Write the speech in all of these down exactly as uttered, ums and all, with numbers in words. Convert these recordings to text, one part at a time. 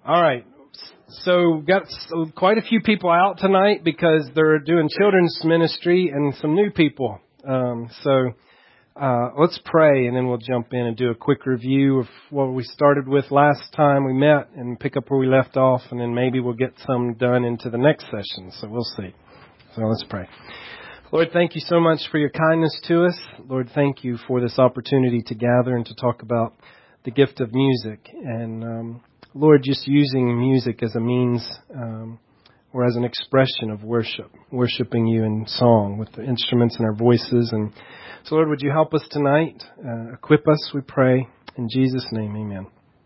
All right. So we've got quite a few people out tonight because they're doing children's ministry and some new people. Um, so uh, let's pray and then we'll jump in and do a quick review of what we started with last time we met and pick up where we left off, and then maybe we'll get some done into the next session. So we'll see. So let's pray. Lord, thank you so much for your kindness to us. Lord, thank you for this opportunity to gather and to talk about the gift of music. And um, Lord, just using music as a means um, or as an expression of worship, worshiping you in song with the instruments and our voices. And so, Lord, would you help us tonight? Uh, equip us, we pray. In Jesus' name, amen.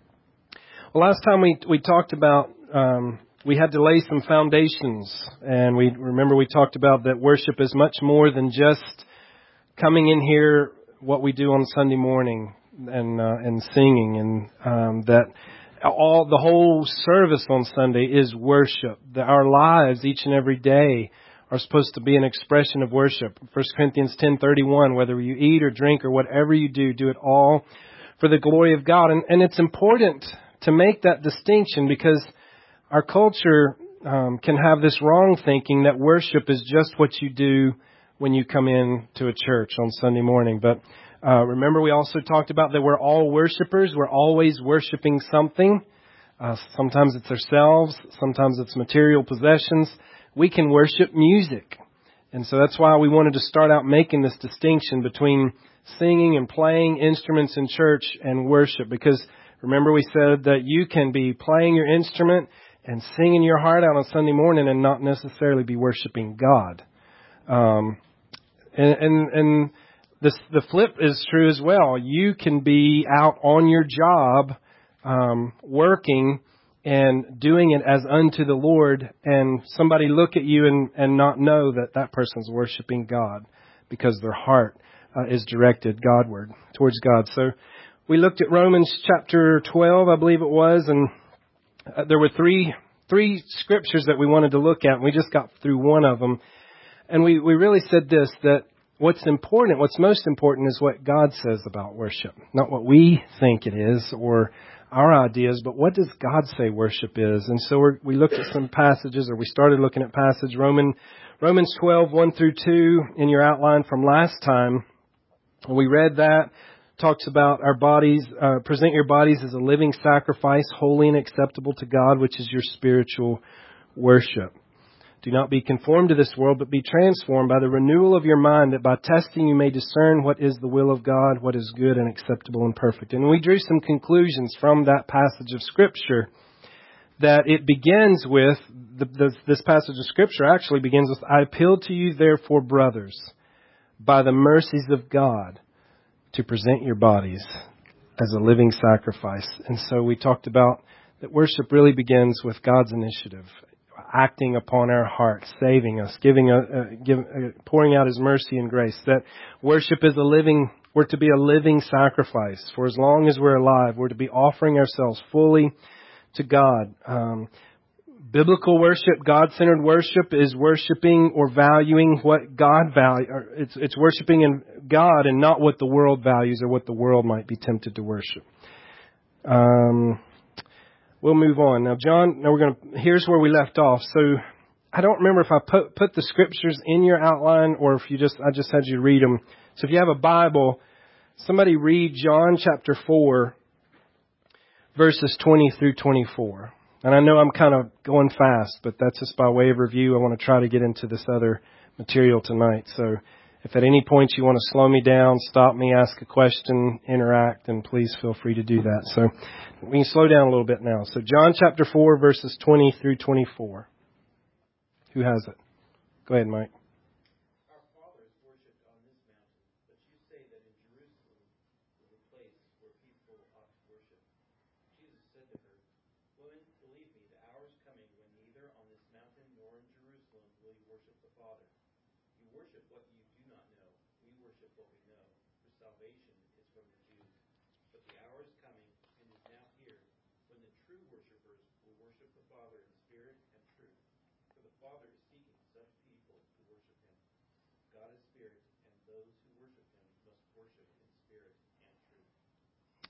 Well, last time we, we talked about... Um, We had to lay some foundations, and we remember we talked about that worship is much more than just coming in here, what we do on Sunday morning, and uh, and singing, and um, that all the whole service on Sunday is worship. That our lives each and every day are supposed to be an expression of worship. First Corinthians ten thirty-one, whether you eat or drink or whatever you do, do it all for the glory of God. And, and it's important to make that distinction because our culture um, can have this wrong thinking that worship is just what you do when you come in to a church on Sunday morning. But uh, remember, we also talked about that we're all worshipers. We're always worshiping something. Uh, sometimes it's ourselves. Sometimes it's material possessions. We can worship music. And so that's why we wanted to start out making this distinction between singing and playing instruments in church and worship. Because remember, we said that you can be playing your instrument and singing your heart out on Sunday morning and not necessarily be worshiping God. Um, and and, and this, the flip is true as well. You can be out on your job, um, working and doing it as unto the Lord, and somebody look at you and, and not know that that person's worshiping God because their heart uh, is directed Godward, towards God. So we looked at Romans chapter twelve, I believe it was, and Uh, there were three three scriptures that we wanted to look at, and we just got through one of them. And we, we really said this, that what's important, what's most important is what God says about worship. Not what we think it is or our ideas, but what does God say worship is? And so we're, we looked at some passages, or we started looking at passage, Roman, Romans twelve, one through two in your outline from last time. We read that. Talks about our bodies, uh, present your bodies as a living sacrifice, holy and acceptable to God, which is your spiritual worship. Do not be conformed to this world, but be transformed by the renewal of your mind, that by testing you may discern what is the will of God, what is good and acceptable and perfect. And we drew some conclusions from that passage of Scripture, that it begins with, the, the, this passage of Scripture actually begins with, I appeal to you therefore, brothers, by the mercies of God, to present your bodies as a living sacrifice. And so we talked about that worship really begins with God's initiative, acting upon our hearts, saving us, giving a, uh, give, uh, pouring out His mercy and grace. That worship is a living, we're to be a living sacrifice. For as long as we're alive, we're to be offering ourselves fully to God. Um, Biblical worship, God-centered worship, is worshiping or valuing what God values. It's, it's worshiping in God and not what the world values or what the world might be tempted to worship. Um, we'll move on. Now, John, now we're going to, here's where we left off. So I don't remember if I put, put the scriptures in your outline or if you just, I just had you read them. So if you have a Bible, somebody read John chapter four, verses twenty through twenty-four. And I know I'm kind of going fast, but that's just by way of review. I want to try to get into this other material tonight. So if at any point you want to slow me down, stop me, ask a question, interact, then please feel free to do that. So we can slow down a little bit now. So John chapter four, verses twenty through twenty-four. Who has it? Go ahead, Mike.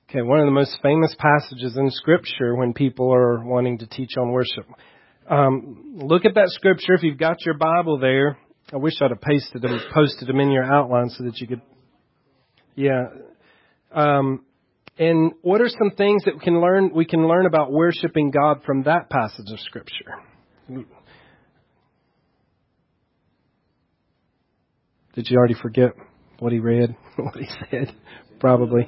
Okay, one of the most famous passages in Scripture when people are wanting to teach on worship. Um, look at that Scripture if you've got your Bible there. I wish I'd have pasted them, posted them in your outline so that you could. Yeah. Um, and what are some things that we can learn? We can learn about worshiping God from that passage of Scripture. Did you already forget what he read? What he said? Probably.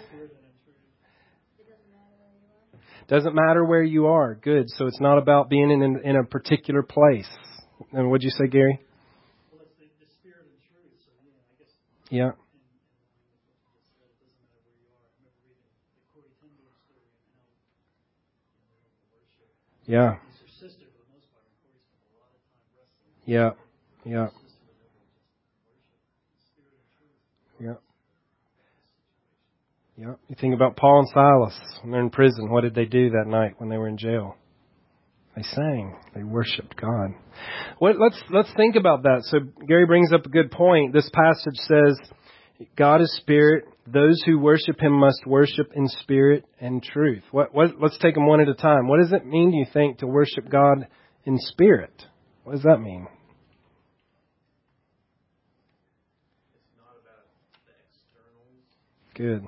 Doesn't matter where you are. Good. So it's not about being in in a particular place. And what'd you say, Gary? Well, it's the, the spirit and truth. So yeah, I guess. Yeah. In, in line with what you just said, it doesn't matter where you are. I remember reading the Corey ten Boom story and how you know, they worship. Yeah. He's her sister for the most part. And Corey spent a lot of time wrestling. Yeah. Yeah. His sister was able to just worship. Spirit and truth. Yeah. Yeah. You think about Paul and Silas when they're in prison. What did they do that night when they were in jail? They sang. They worshiped God. What, let's let's think about that. So Gary brings up a good point. This passage says, God is spirit. Those who worship Him must worship in spirit and truth. What, what? Let's take them one at a time. What does it mean, do you think, to worship God in spirit? What does that mean? It's not about the externals. Good.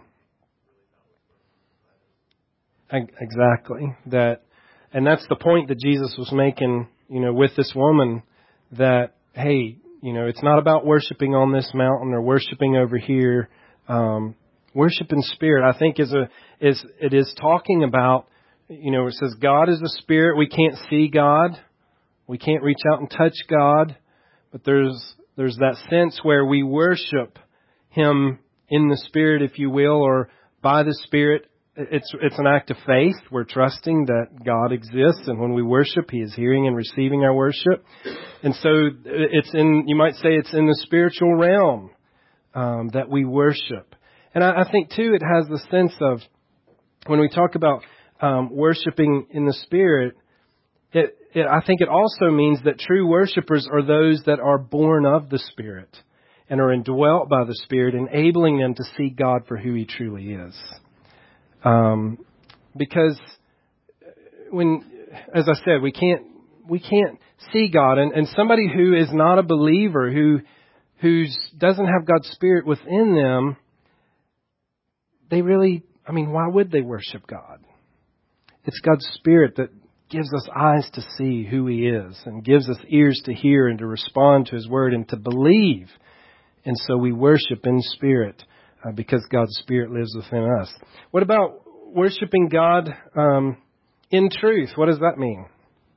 Exactly. That, and that's the point that Jesus was making, you know, with this woman, that, hey, you know, it's not about worshiping on this mountain or worshiping over here. Um, worship in spirit, I think, is a is it is talking about, you know, it says God is a spirit. We can't see God, we can't reach out and touch God, but there's there's that sense where we worship Him in the spirit, if you will, or by the Spirit. It's it's an act of faith. We're trusting that God exists, and when we worship, He is hearing and receiving our worship. And so it's in, you might say it's in the spiritual realm um, that we worship. And I, I think, too, it has the sense of, when we talk about um, worshiping in the Spirit, it, it, I think it also means that true worshipers are those that are born of the Spirit and are indwelt by the Spirit, enabling them to see God for who He truly is. Um, because when, as I said, we can't we can't see God, and, and somebody who is not a believer, who who's doesn't have God's Spirit within them, they really, I mean, why would they worship God? It's God's Spirit that gives us eyes to see who He is, and gives us ears to hear and to respond to His Word and to believe. And so we worship in spirit. Uh, because God's Spirit lives within us. What about worshiping God um, in truth? What does that mean?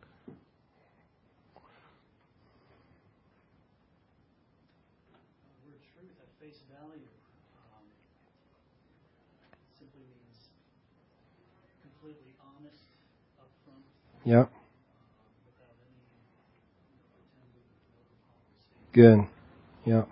The word truth at face value um, simply means completely honest, upfront. Yeah. Uh, without any you know, pretending, no hypocrisy. Good. Yeah.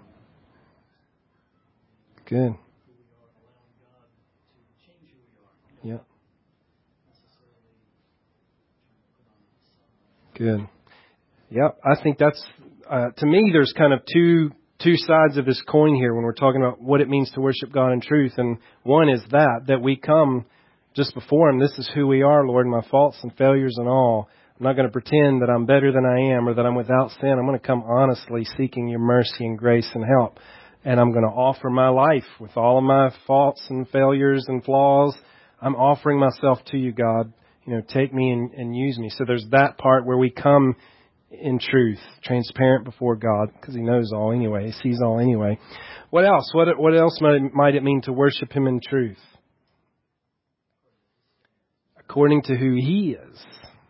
Good. Who we are, allowing God to change who we are. Yeah. Not necessarily trying to put on a facade. Good. Yeah. I think that's, uh, to me, there's kind of two two sides of this coin here when we're talking about what it means to worship God in truth. And one is that, that we come just before Him. This is who we are, Lord, my faults and failures and all. I'm not going to pretend that I'm better than I am or that I'm without sin. I'm going to come honestly seeking Your mercy and grace and help. And I'm going to offer my life with all of my faults and failures and flaws. I'm offering myself to You, God. You know, take me and, and use me. So there's that part where we come in truth, transparent before God, because He knows all anyway. He sees all anyway. What else? What what else might, might it mean to worship Him in truth? According to who He is.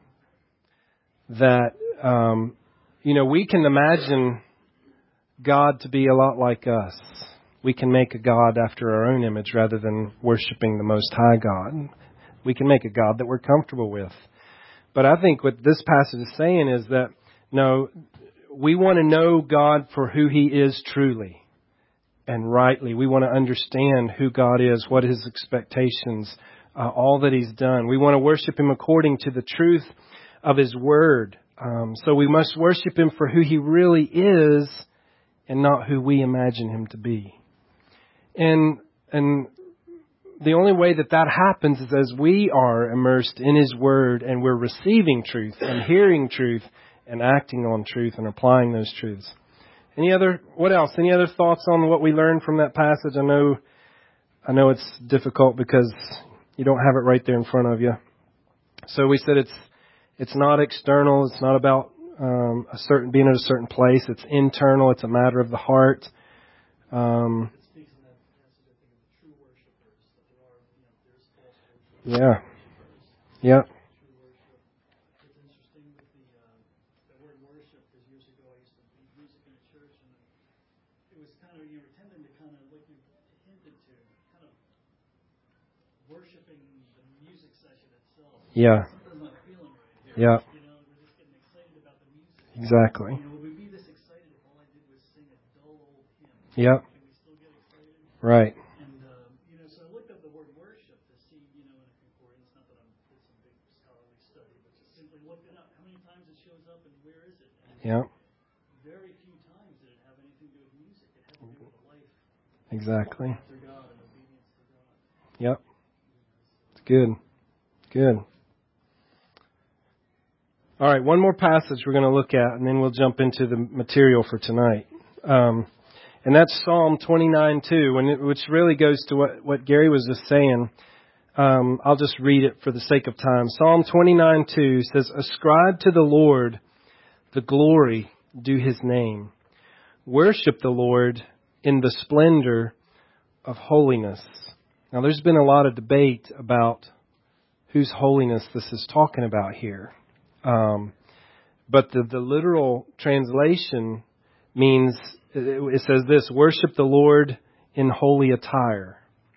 That, um, you know, we can imagine God to be a lot like us. We can make a God after our own image rather than worshiping the Most High God. We can make a God that we're comfortable with. But I think what this passage is saying is that, no, we want to know God for who He is truly and rightly. We want to understand who God is, what His expectations, uh, all that He's done. We want to worship Him according to the truth of His Word. Um, so we must worship Him for who He really is and not who we imagine Him to be. And and the only way that that happens is as we are immersed in His Word and we're receiving truth and hearing truth and acting on truth and applying those truths. Any other, what else? Any other thoughts on what we learned from that passage? I know, I know it's difficult because you don't have it right there in front of you. So we said it's, it's not external. It's not about um, a certain, being at a certain place. It's internal. It's a matter of the heart. Um, Yeah. Yeah. It's interesting with the, uh, the word worship, because years ago I used to lead music in a church, and it was kind of, you were tending to kind of, like you hinted to, kind of worshiping the music session itself. Yeah. Something's not feeling right here. Yeah. You know, we're just getting excited about the music. Exactly. You know, would we be this excited if all I did was sing a dull old hymn? Yep. Can we still get excited? Right. And, um, you know, so I looked up the word worship to see, you know, in a concordance, not that I'm did some big scholarly study, but just simply looked it up. How many times it shows up and where is it? And Yeah. very few times did it have anything to do with music. It had to do with life Exactly. after God and obedience to God. Yep. It's good. Good. All right, one more passage we're going to look at, and then we'll jump into the material for tonight. Um, and that's Psalm twenty-nine two, and it, which really goes to what, what Gary was just saying. Um, I'll just read it for the sake of time. Psalm twenty-nine two says, "Ascribe to the Lord the glory due His name. Worship the Lord in the splendor of holiness." Now, there's been a lot of debate about whose holiness this is talking about here. Um, but the, the literal translation means, it says this, worship the Lord in holy attire.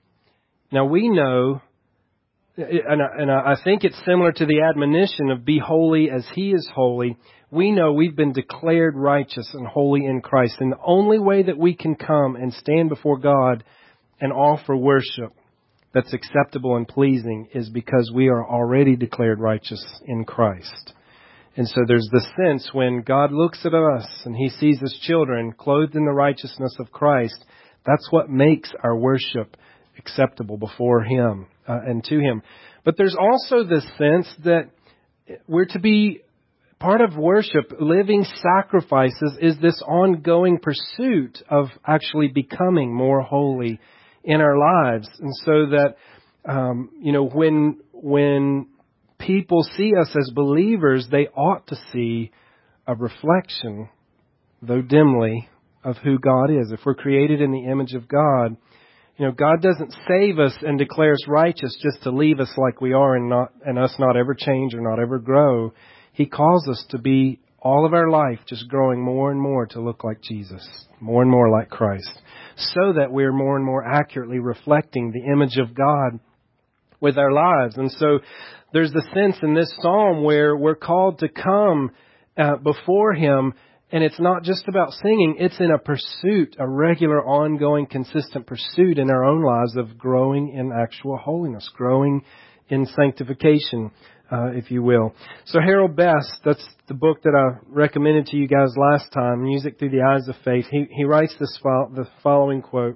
Now we know, and I, and I think it's similar to the admonition of be holy as He is holy. We know we've been declared righteous and holy in Christ. And the only way that we can come and stand before God and offer worship that's acceptable and pleasing is because we are already declared righteous in Christ. And so there's this sense when God looks at us and He sees His children clothed in the righteousness of Christ, that's what makes our worship acceptable before Him uh, and to Him. But there's also this sense that we're to be part of worship, living sacrifices, is this ongoing pursuit of actually becoming more holy in our lives. And so that, um, you know, when, when people see us as believers, they ought to see a reflection, though dimly, of who God is. If we're created in the image of God, you know, God doesn't save us and declare us righteous just to leave us like we are and not, and us not ever change or not ever grow. He calls us to be all of our life just growing more and more to look like Jesus, more and more like Christ, so that we're more and more accurately reflecting the image of God with our lives. And so there's the sense in this psalm where we're called to come uh, before Him, and it's not just about singing, it's in a pursuit, a regular, ongoing, consistent pursuit in our own lives of growing in actual holiness, growing in sanctification, uh, if you will. So Harold Best, that's the book that I recommended to you guys last time, Music Through the Eyes of Faith. He, he writes this fo- the following quote.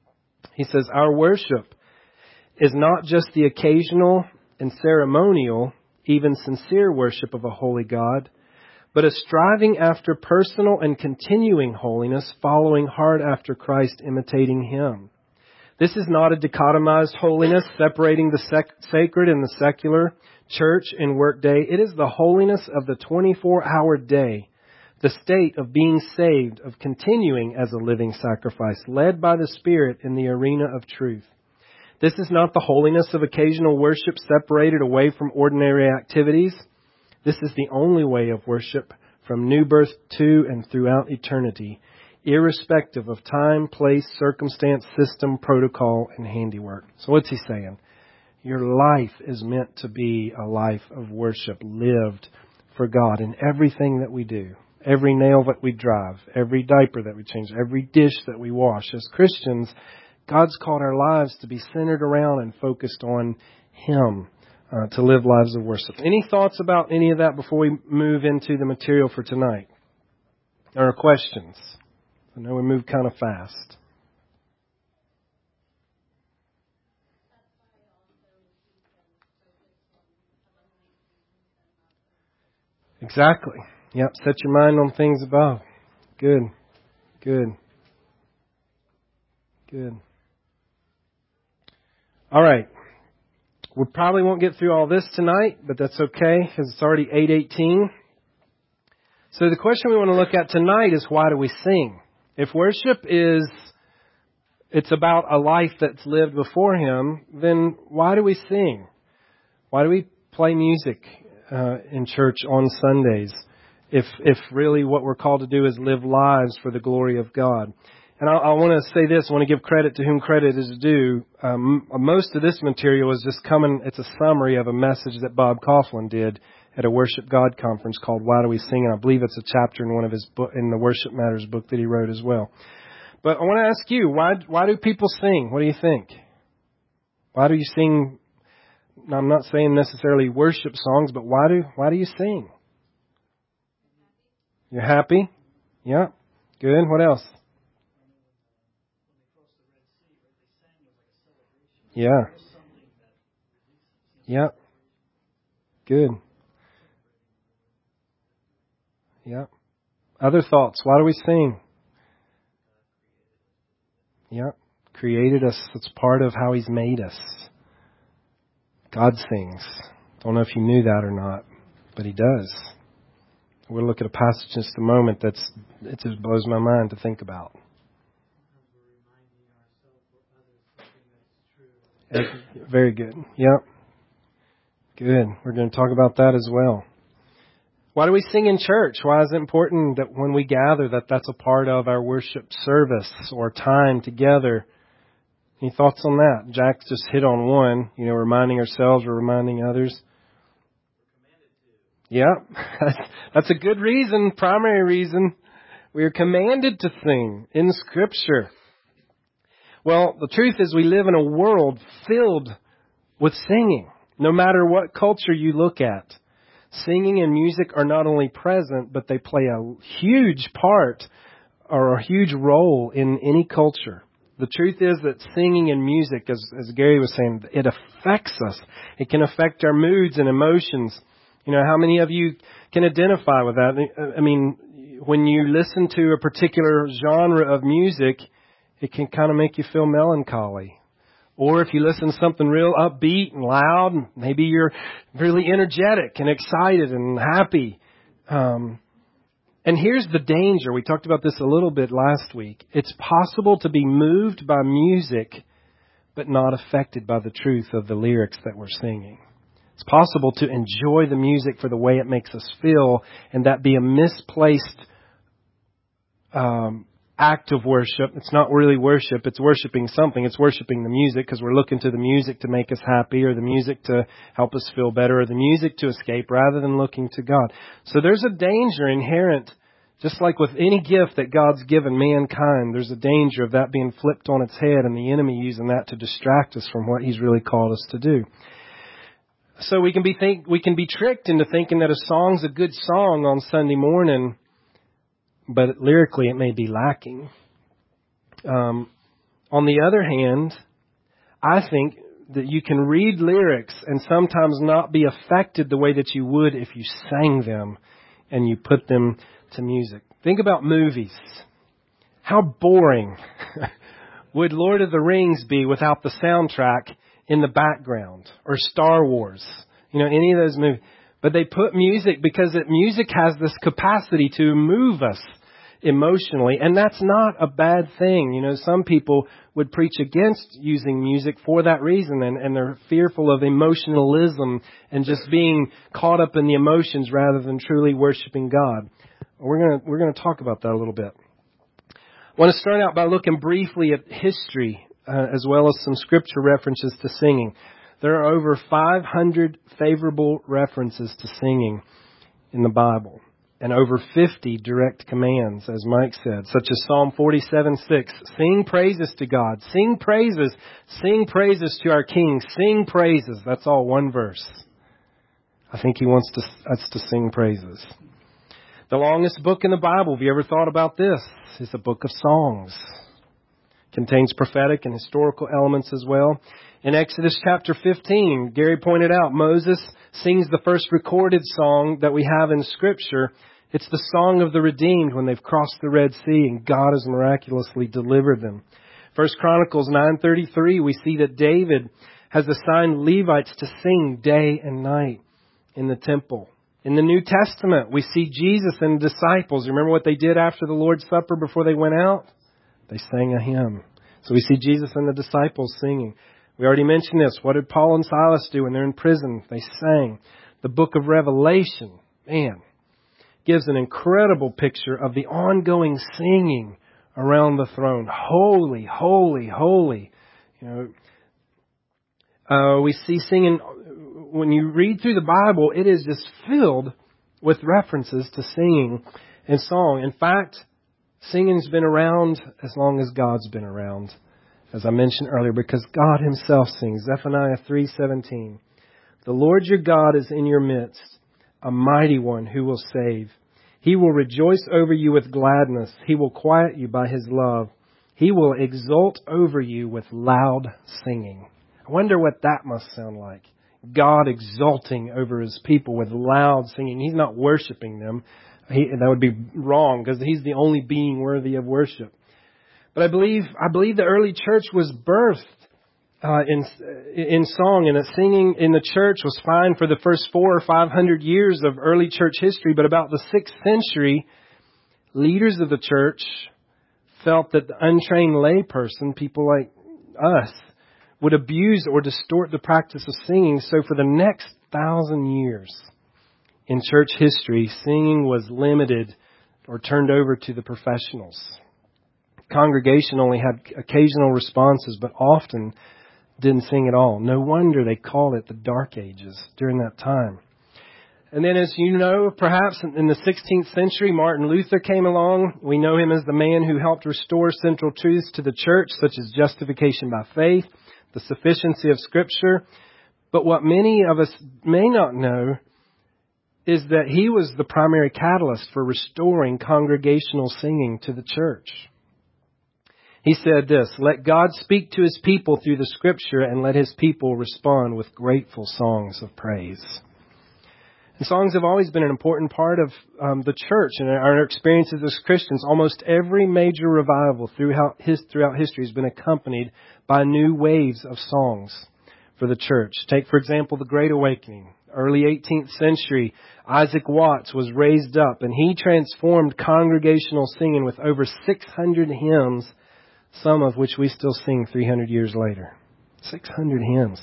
He says, "Our worship is not just the occasional and ceremonial, even sincere worship of a holy God, but a striving after personal and continuing holiness, following hard after Christ, imitating Him. This is not a dichotomized holiness, separating the sec- sacred and the secular, church and workday. It is the holiness of the twenty-four hour day, the state of being saved, of continuing as a living sacrifice, led by the Spirit in the arena of truth. This is not the holiness of occasional worship separated away from ordinary activities. This is the only way of worship from new birth to and throughout eternity, irrespective of time, place, circumstance, system, protocol, and handiwork." So what's he saying? Your life is meant to be a life of worship lived for God in everything that we do. Every nail that we drive, every diaper that we change, every dish that we wash. As Christians, God's called our lives to be centered around and focused on Him, uh, to live lives of worship. Any thoughts about any of that before we move into the material for tonight? Or questions? I know we move kind of fast. Exactly. Yep. Set your mind on things above. Good. Good. Good. All right. We probably won't get through all this tonight, but that's okay because it's already eight eighteen. So the question we want to look at tonight is, why do we sing? If worship is, it's about a life that's lived before Him, then why do we sing? Why do we play music uh, in church on Sundays if if really what we're called to do is live lives for the glory of God? And I, I want to say this, I want to give credit to whom credit is due. Um, most of this material is just coming, it's a summary of a message that Bob Coughlin did at a Worship God conference called Why Do We Sing? And I believe it's a chapter in one of his book, in the Worship Matters book that he wrote as well. But I want to ask you, why why do people sing? What do you think? Why do you sing? Now, I'm not saying necessarily worship songs, but why do why do you sing? You're happy? Yeah. Good. What else? Yeah. Yeah. Good. Yeah. Other thoughts? Why do we sing? Yeah. Created us. It's part of how He's made us. God sings. Don't know if you knew that or not, but He does. We'll look at a passage in just a moment that's, it just blows my mind to think about. Very good. Yep. Good. We're going to talk about that as well. Why do we sing in church? Why is it important that when we gather that that's a part of our worship service or time together? Any thoughts on that? Jack just hit on one. You know, reminding ourselves, we're reminding others. Yeah, that's a good reason, primary reason. We are commanded to sing in Scripture. Well, the truth is we live in a world filled with singing. No matter what culture you look at, singing and music are not only present, but they play a huge part or a huge role in any culture. The truth is that singing and music, as, as Gary was saying, it affects us. It can affect our moods and emotions. You know, how many of you can identify with that? I mean, when you listen to a particular genre of music, it can kind of make you feel melancholy. Or if you listen to something real upbeat and loud, maybe you're really energetic and excited and happy. Um, and here's the danger. We talked about this a little bit last week. It's possible to be moved by music, but not affected by the truth of the lyrics that we're singing. It's possible to enjoy the music for the way it makes us feel, and that be a misplaced um, act of worship. It's not really worship. It's worshiping something. It's worshiping the music because we're looking to the music to make us happy, or the music to help us feel better, or the music to escape, rather than looking to God. So there's a danger inherent, just like with any gift that God's given mankind, there's a danger of that being flipped on its head and the enemy using that to distract us from what He's really called us to do. So we can be think we can be tricked into thinking that a song's a good song on Sunday morning, but lyrically it may be lacking. Um, on the other hand, I think that you can read lyrics and sometimes not be affected the way that you would if you sang them and you put them to music. Think about movies. How boring would Lord of the Rings be without the soundtrack in the background, or Star Wars, you know, any of those movies. But they put music because it, music has this capacity to move us emotionally, and that's not a bad thing. You know, some people would preach against using music for that reason, and, and they're fearful of emotionalism and just being caught up in the emotions rather than truly worshiping God. We're gonna we're gonna talk about that a little bit. I want to start out by looking briefly at history, Uh, as well as some scripture references to singing. There are over five hundred favorable references to singing in the Bible, and over fifty direct commands, as Mike said, such as Psalm forty-seven six. Sing praises to God. Sing praises. Sing praises to our King. Sing praises. That's all one verse. I think He wants to, us to sing praises. The longest book in the Bible, have you ever thought about this? Is the book of Songs. Contains prophetic and historical elements as well. In Exodus chapter fifteen, Gary pointed out, Moses sings the first recorded song that we have in Scripture. It's the song of the redeemed when they've crossed the Red Sea and God has miraculously delivered them. First Chronicles nine thirty-three, we see that David has assigned Levites to sing day and night in the temple. In the New Testament, we see Jesus and the disciples. Remember what they did after the Lord's Supper before they went out? They sang a hymn. So we see Jesus and the disciples singing. We already mentioned this. What did Paul and Silas do when they're in prison? They sang. The book of Revelation, man, gives an incredible picture of the ongoing singing around the throne. Holy, holy, holy. You know, uh, we see singing. When you read through the Bible, it is just filled with references to singing and song. In fact, singing's been around as long as God's been around, as I mentioned earlier, because God Himself sings. Zephaniah three seventeen. The Lord your God is in your midst, a mighty one who will save. He will rejoice over you with gladness. He will quiet you by His love. He will exult over you with loud singing. I wonder what that must sound like. God exulting over His people with loud singing. He's not worshiping them. He, that would be wrong because He's the only being worthy of worship. But I believe I believe the early church was birthed uh, in in song, and that singing in the church was fine for the first four or five hundred years of early church history. But about the sixth century, leaders of the church felt that the untrained layperson, people like us, would abuse or distort the practice of singing. So for the next thousand years in church history, singing was limited or turned over to the professionals. Congregation only had occasional responses, but often didn't sing at all. No wonder they called it the Dark Ages during that time. And then, as you know, perhaps in the sixteenth century, Martin Luther came along. We know him as the man who helped restore central truths to the church, such as justification by faith, the sufficiency of Scripture. But what many of us may not know is that he was the primary catalyst for restoring congregational singing to the church. He said this, "Let God speak to His people through the Scripture, and let His people respond with grateful songs of praise." And songs have always been an important part of um, the church and our experiences as Christians. Almost every major revival throughout, his, throughout history has been accompanied by new waves of songs for the church. Take, for example, the Great Awakening. Early eighteenth century, Isaac Watts was raised up, and he transformed congregational singing with over six hundred hymns, some of which we still sing three hundred years later. six hundred hymns.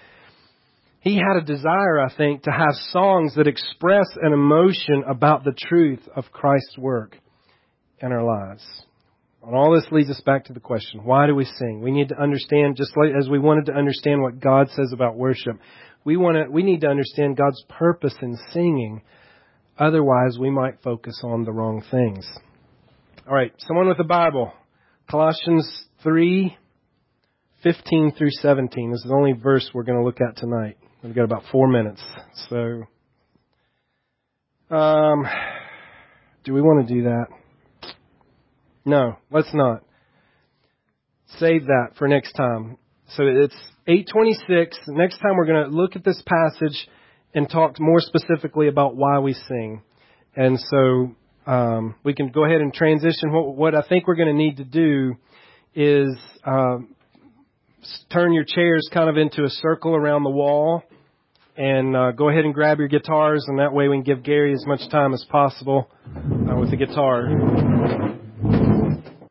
He had a desire, I think, to have songs that express an emotion about the truth of Christ's work in our lives. And all this leads us back to the question, why do we sing? We need to understand, just like as we wanted to understand what God says about worship, we want to, we need to understand God's purpose in singing. Otherwise, we might focus on the wrong things. All right, someone with a Bible. Colossians three, fifteen through seventeen. This is the only verse we're going to look at tonight. We've got about four minutes. So, um, do we want to do that? No, let's not. Save that for next time. So it's eight twenty-six. Next time we're going to look at this passage and talk more specifically about why we sing. And so um, we can go ahead and transition. What, what I think we're going to need to do is um, turn your chairs kind of into a circle around the wall. And uh, go ahead and grab your guitars, and that way we can give Gary as much time as possible uh, with the guitar.